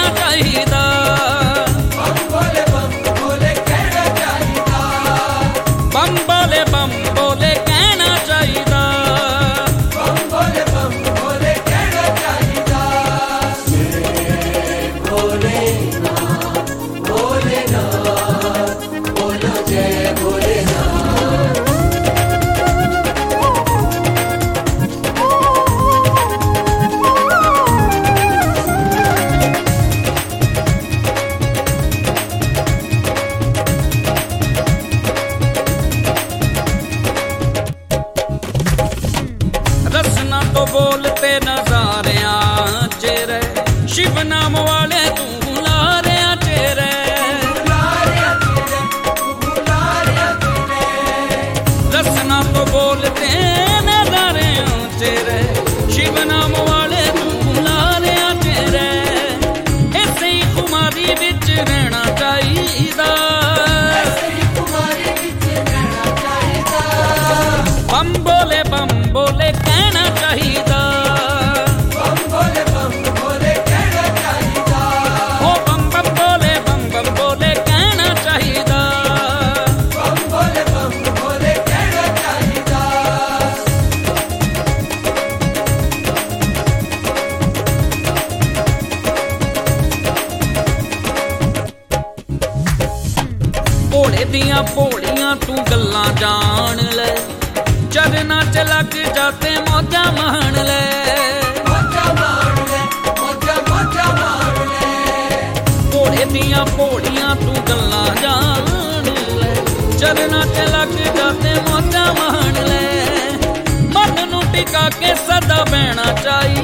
चाहिदा। बम बोले कहना चाहिदा। बम बोले कहना चाहिदा। बम बोले कहना चाहिदा। जय भोलेनाथ भोलेनाथ बोलो जय भोलेनाथ। रसना तो बोलते नजारियां चेरे, शिव नाम वाले तू बुलारियां चेरे। रसना तो बोलते नजारियां चेरे, शिव नाम वाले तू बुलारियां चेरे। ऐसे ही खुमारी विच रहना चाहिदा। बम बोले कहना चाहिदा। बम बोले कहना चाहिदा। ओ बम बोले कहना चाहिदा। बम बोले कहना चाहिदा। भोले दियां भोलियां तू गल्लां जान ले, चरना च लग जाते मौजा मान ले। मौजा मार ले, मौजा मार ले। भोले दियां भोलियां तू गल्लां जान ले, चरना च लग जाते मौजा मान ले। मन नू टिका के सदा बहना चाहिए।